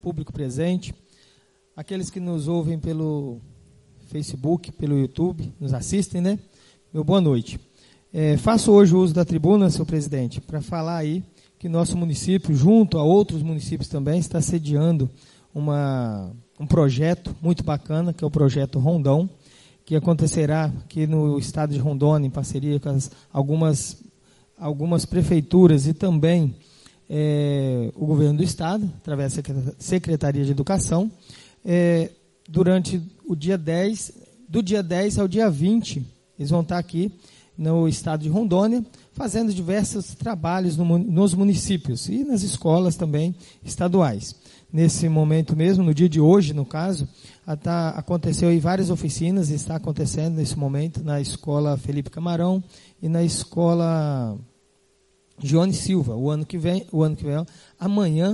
público presente, aqueles que nos ouvem pelo Facebook, pelo YouTube, nos assistem, né? Meu boa noite. Faço hoje o uso da tribuna, senhor presidente, para falar aí que nosso município, junto a outros municípios também, está sediando um projeto muito bacana, que é o projeto Rondão, que acontecerá aqui no estado de Rondônia, em parceria com algumas prefeituras e também o governo do estado, através da Secretaria de Educação, durante o dia 10, do dia 10 ao dia 20, eles vão estar aqui no estado de Rondônia, fazendo diversos trabalhos nos municípios e nas escolas também estaduais. Nesse momento mesmo, no dia de hoje, no caso, aconteceu aí várias oficinas, está acontecendo nesse momento na Escola Felipe Camarão e na Escola Joane Silva. O ano que vem, amanhã,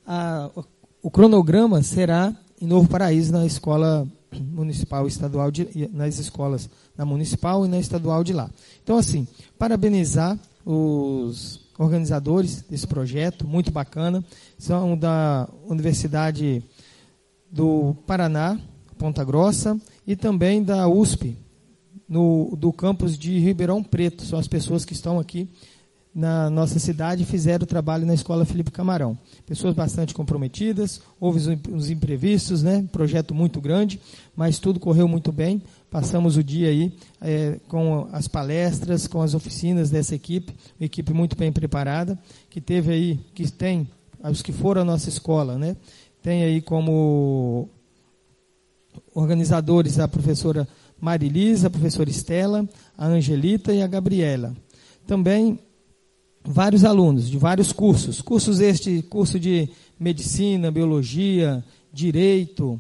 o cronograma será em Novo Paraíso, na Escola Municipal e Estadual, nas escolas na Municipal e na Estadual de lá. Então, assim, parabenizar os organizadores desse projeto, muito bacana, são da Universidade do Paraná, Ponta Grossa, e também da USP, do campus de Ribeirão Preto. São as pessoas que estão aqui na nossa cidade e fizeram o trabalho na Escola Felipe Camarão. Pessoas bastante comprometidas, houve uns imprevistos, né? Projeto muito grande, mas tudo correu muito bem. Passamos o dia aí com as palestras, com as oficinas dessa equipe, uma equipe muito bem preparada, que tem, os que foram à nossa escola, né? Tem aí como organizadores a professora Marilisa, a professora Estela, a Angelita e a Gabriela. Também vários alunos de vários cursos. Curso de medicina, biologia, direito,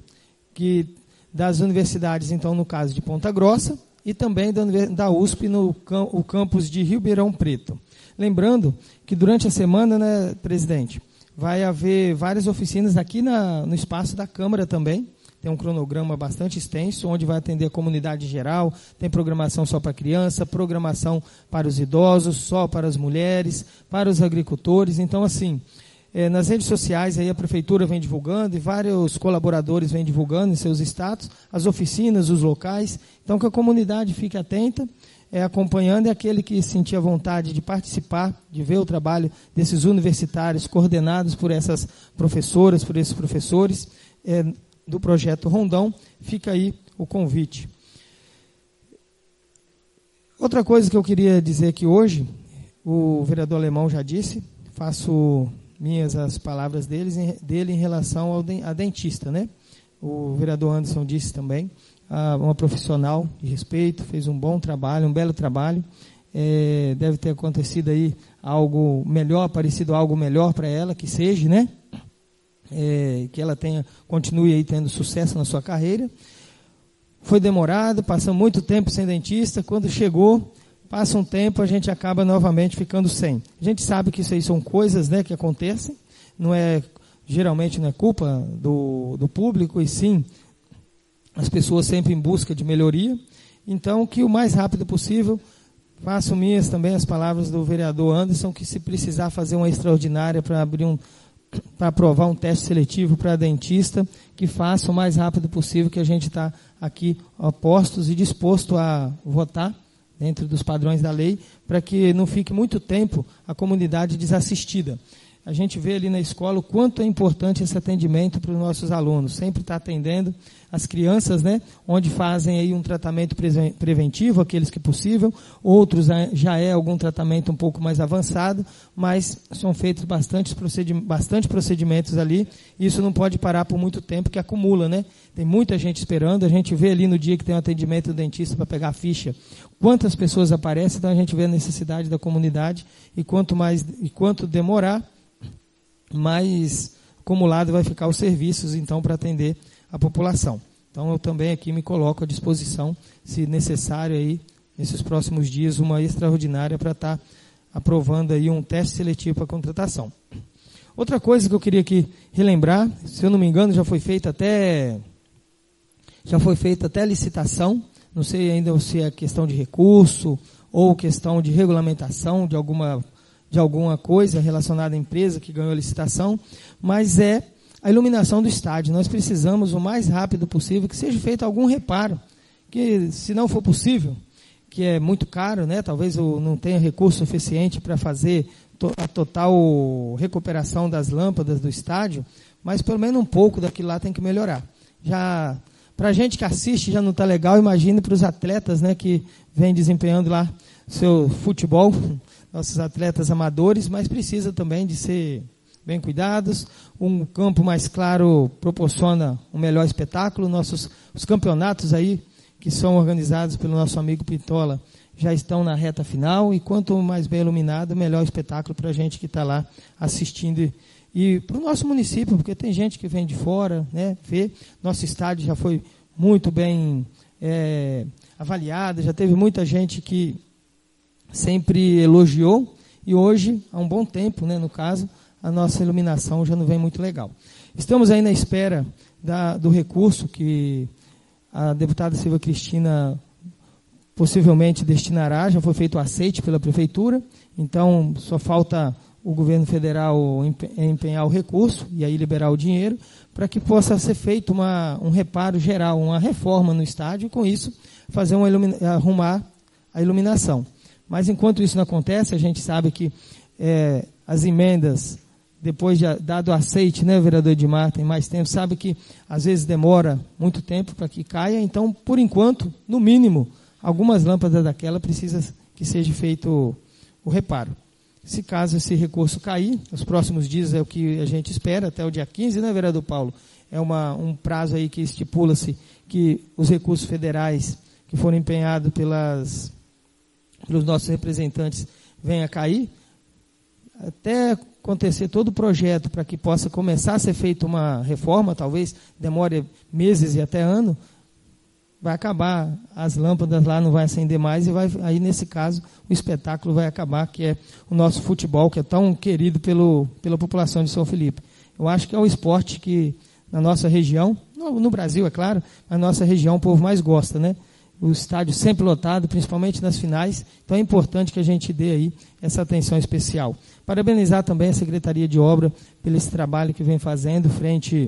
das universidades, então, no caso de Ponta Grossa, e também da USP, o campus de Ribeirão Preto. Lembrando que durante a semana, né, presidente, vai haver várias oficinas aqui no espaço da Câmara também. Tem um cronograma bastante extenso, onde vai atender a comunidade em geral, tem programação só para criança, programação para os idosos, só para as mulheres, para os agricultores. Então, assim, nas redes sociais aí a Prefeitura vem divulgando e vários colaboradores vêm divulgando em seus status, as oficinas, os locais. Então, que a comunidade fique atenta, acompanhando, e aquele que sentir a vontade de participar, de ver o trabalho desses universitários coordenados por essas professoras, por esses professores, do projeto Rondão, fica aí o convite. Outra coisa que eu queria dizer aqui hoje, o vereador Alemão já disse, faço minhas as palavras dele em relação a dentista, né? O vereador Anderson disse também, uma profissional de respeito, fez um bom trabalho, um belo trabalho, deve ter acontecido aí algo melhor, parecido a algo melhor para ela, que seja, né? Que ela continue aí tendo sucesso na sua carreira. Foi demorado, passamos muito tempo sem dentista, quando chegou, passa um tempo, a gente acaba novamente ficando sem. A gente sabe que isso aí são coisas, né, que acontecem, geralmente não é culpa do público, e sim as pessoas sempre em busca de melhoria. Então, que o mais rápido possível, faço minhas também as palavras do vereador Anderson, que se precisar fazer uma extraordinária para aprovar um teste seletivo para dentista, que faça o mais rápido possível, que a gente está aqui a postos e disposto a votar dentro dos padrões da lei, para que não fique muito tempo a comunidade desassistida. A gente vê ali na escola o quanto é importante esse atendimento para os nossos alunos, sempre está atendendo as crianças, né, onde fazem aí um tratamento preventivo, aqueles que possível, outros já algum tratamento um pouco mais avançado, mas são feitos bastante procedimentos ali, e isso não pode parar por muito tempo, que acumula, né? Tem muita gente esperando, a gente vê ali no dia que tem um atendimento do dentista para pegar a ficha, quantas pessoas aparecem, então a gente vê a necessidade da comunidade, e quanto demorar, mais acumulado vai ficar os serviços, então, para atender a população. Então, eu também aqui me coloco à disposição, se necessário, aí, nesses próximos dias, uma extraordinária para estar aprovando aí um teste seletivo para contratação. Outra coisa que eu queria aqui relembrar, se eu não me engano, já foi feita até licitação, não sei ainda se é questão de recurso ou questão de regulamentação de alguma coisa relacionada à empresa que ganhou a licitação, mas a iluminação do estádio. Nós precisamos, o mais rápido possível, que seja feito algum reparo, que se não for possível, que é muito caro, né? Talvez eu não tenha recurso suficiente para fazer a total recuperação das lâmpadas do estádio, mas pelo menos um pouco daquilo lá tem que melhorar. Já para a gente que assiste já não está legal, imagine para os atletas, né, que vêm desempenhando lá seu futebol, nossos atletas amadores, mas precisa também de ser bem cuidados. Um campo mais claro proporciona um melhor espetáculo. Os campeonatos aí que são organizados pelo nosso amigo Pintola já estão na reta final, e quanto mais bem iluminado, melhor espetáculo para a gente que está lá assistindo e para o nosso município, porque tem gente que vem de fora, né, ver. Nosso estádio já foi muito bem avaliado, já teve muita gente que sempre elogiou, e hoje, há um bom tempo, né, no caso, a nossa iluminação já não vem muito legal. Estamos aí na espera do recurso que a deputada Silvia Cristina possivelmente destinará, já foi feito o aceite pela prefeitura, então só falta o governo federal empenhar o recurso e aí liberar o dinheiro para que possa ser feito um reparo geral, uma reforma no estádio, e com isso fazer arrumar a iluminação. Mas enquanto isso não acontece, a gente sabe que as emendas, depois de dado o aceite, né, vereador Edmar, tem mais tempo, sabe que às vezes demora muito tempo para que caia, então, por enquanto, no mínimo, algumas lâmpadas daquela precisa que seja feito o reparo. Se caso esse recurso cair, nos próximos dias é o que a gente espera, até o dia 15, né, vereador Paulo? É um prazo aí que estipula-se que os recursos federais que foram empenhados pelos nossos representantes venham a cair, até acontecer todo o projeto para que possa começar a ser feita uma reforma, talvez demore meses e até ano, vai acabar, as lâmpadas lá não vai acender mais, e aí nesse caso o espetáculo vai acabar, que é o nosso futebol, que é tão querido pela população de São Felipe. Eu acho que é o esporte que na nossa região, no Brasil é claro, na nossa região o povo mais gosta, né? O estádio sempre lotado, principalmente nas finais, então é importante que a gente dê aí essa atenção especial. Parabenizar também a Secretaria de Obra pelo esse trabalho que vem fazendo frente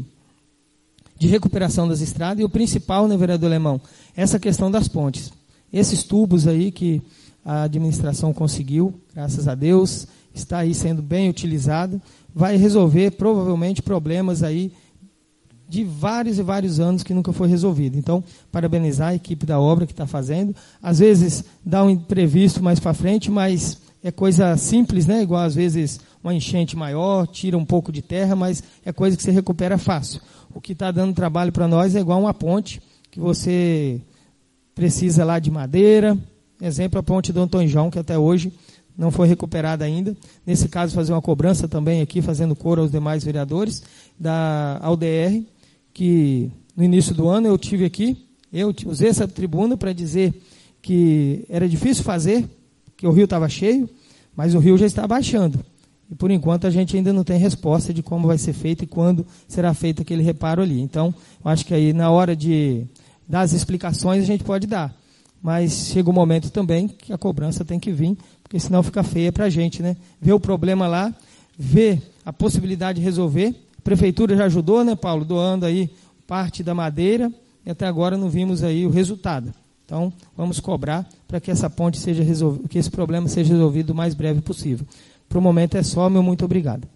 de recuperação das estradas, e o principal, né, vereador Alemão, essa questão das pontes. Esses tubos aí que a administração conseguiu, graças a Deus, está aí sendo bem utilizado, vai resolver provavelmente problemas aí de vários e vários anos que nunca foi resolvido. Então, parabenizar a equipe da obra que está fazendo. Às vezes dá um imprevisto mais para frente, mas é coisa simples, né? Igual às vezes uma enchente maior, tira um pouco de terra, mas é coisa que se recupera fácil. O que está dando trabalho para nós é igual uma ponte, que você precisa lá de madeira. Exemplo, a ponte do Antônio João, que até hoje não foi recuperada ainda. Nesse caso, fazer uma cobrança também aqui, fazendo coro aos demais vereadores da AUDR, que no início do ano eu tive aqui, eu usei essa tribuna para dizer que era difícil fazer, que o rio estava cheio, mas o rio já está baixando. E, por enquanto, a gente ainda não tem resposta de como vai ser feito e quando será feito aquele reparo ali. Então, eu acho que aí, na hora de dar as explicações, a gente pode dar. Mas chega o momento também que a cobrança tem que vir, porque senão fica feia para a gente, né? Ver o problema lá, ver a possibilidade de resolver. A prefeitura já ajudou, né, Paulo? Doando aí parte da madeira, e até agora não vimos aí o resultado. Então, vamos cobrar para que essa ponte seja resolvida, que esse problema seja resolvido o mais breve possível. Para o momento é só, meu muito obrigado.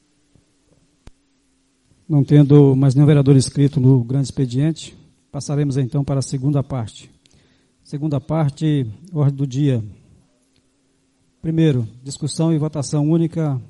Não tendo mais nenhum vereador inscrito no grande expediente, passaremos então para a segunda parte. Segunda parte, ordem do dia. Primeiro, discussão e votação única